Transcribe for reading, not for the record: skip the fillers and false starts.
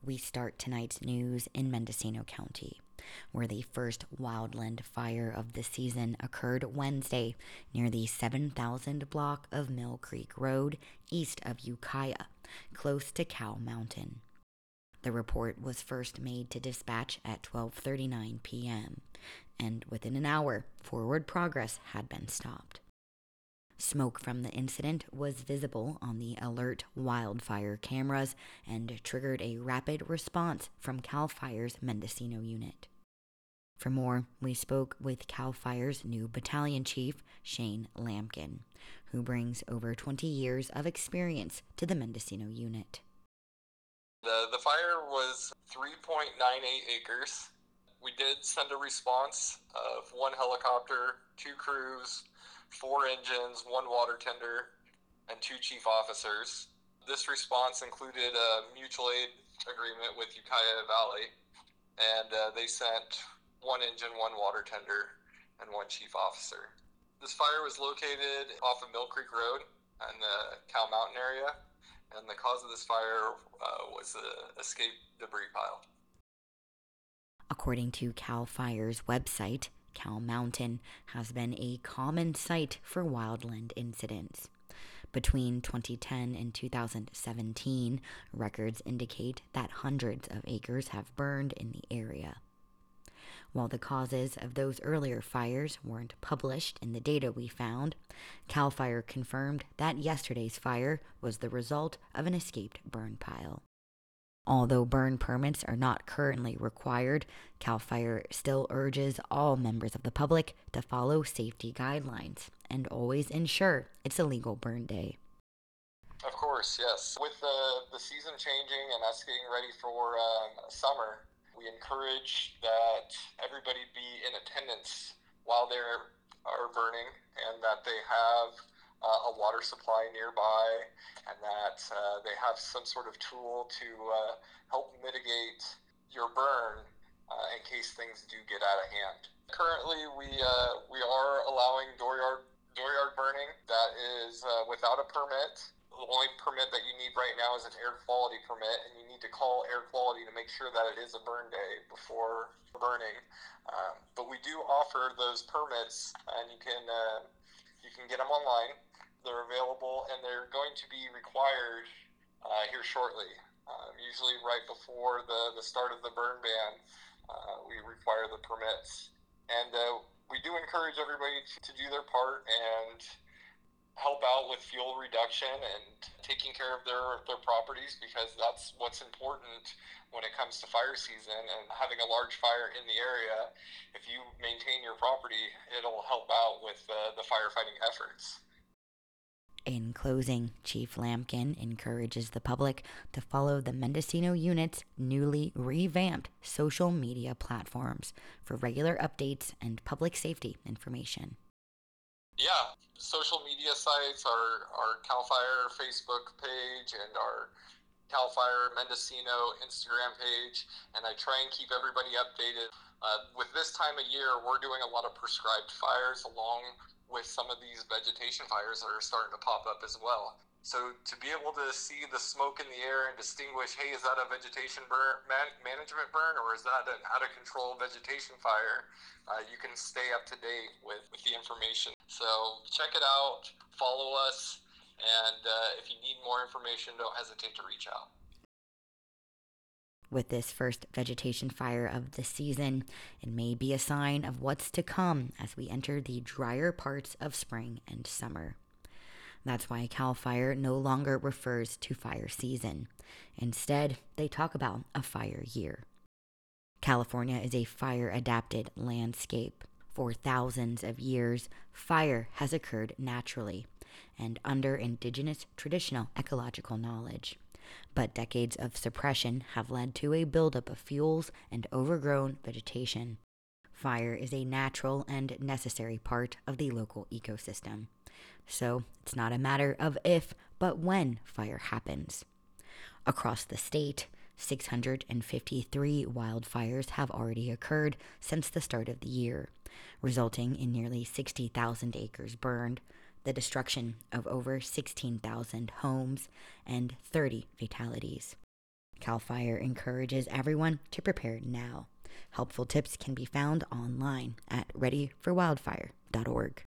we start tonight's news in Mendocino County, where the first wildland fire of the season occurred Wednesday near the 7,000 block of Mill Creek Road east of Ukiah, close to Cow Mountain. The report was first made to dispatch at 12:39 p.m., and within an hour, forward progress had been stopped. Smoke from the incident was visible on the alert wildfire cameras and triggered a rapid response from CAL FIRE's Mendocino unit. For more, we spoke with CAL FIRE's new battalion chief, Shane Lampkin, who brings over 20 years of experience to the Mendocino unit. The fire was 3.98 acres. We did send a response of 1 helicopter, 2 crews, 4 engines, 1 water tender, and 2 chief officers. This response included a mutual aid agreement with Ukiah Valley, and they sent 1 engine, 1 water tender, and 1 chief officer. This fire was located off of Mill Creek Road in the Cow Mountain area, and the cause of this fire was an escape debris pile. According to CAL FIRE's website, Cow Mountain has been a common site for wildland incidents. Between 2010 and 2017, records indicate that hundreds of acres have burned in the area. While the causes of those earlier fires weren't published in the data we found, CAL FIRE confirmed that yesterday's fire was the result of an escaped burn pile. Although burn permits are not currently required, CAL FIRE still urges all members of the public to follow safety guidelines and always ensure it's a legal burn day. Of course, yes. With the season changing and us getting ready for summer, we encourage that everybody be in attendance while they are burning, and that they have a water supply nearby, and that they have some sort of tool to help mitigate your burn in case things do get out of hand. Currently, we are allowing dooryard burning. That is without a permit. The only permit that you need right now is an air quality permit, and you need to call air quality to make sure that it is a burn day before burning. But we do offer those permits, and you can get them online. They're available, and they're going to be required here shortly. Usually right before the start of the burn ban, we require the permits. And we do encourage everybody to do their part and help out with fuel reduction and taking care of their properties, because that's what's important when it comes to fire season and having a large fire in the area. If you maintain your property, it'll help out with the firefighting efforts. In closing, Chief Lampkin encourages the public to follow the Mendocino unit's newly revamped social media platforms for regular updates and public safety information. Yeah, social media sites, our CAL FIRE Facebook page and our CAL FIRE Mendocino Instagram page, and I try and keep everybody updated. With this time of year, we're doing a lot of prescribed fires along with some of these vegetation fires that are starting to pop up as well. So to be able to see the smoke in the air and distinguish, hey, is that a vegetation burn, management burn, or is that an out-of-control vegetation fire, you can stay up to date with the information. So check it out, follow us, and if you need more information, don't hesitate to reach out. With this first vegetation fire of the season, it may be a sign of what's to come as we enter the drier parts of spring and summer. That's why CAL FIRE no longer refers to fire season. Instead, they talk about a fire year. California is a fire-adapted landscape. For thousands of years, fire has occurred naturally and under indigenous traditional ecological knowledge. But decades of suppression have led to a buildup of fuels and overgrown vegetation. Fire is a natural and necessary part of the local ecosystem. So it's not a matter of if, but when fire happens. Across the state, 653 wildfires have already occurred since the start of the year, resulting in nearly 60,000 acres burned, the destruction of over 16,000 homes, and 30 fatalities. CAL FIRE encourages everyone to prepare now. Helpful tips can be found online at readyforwildfire.org.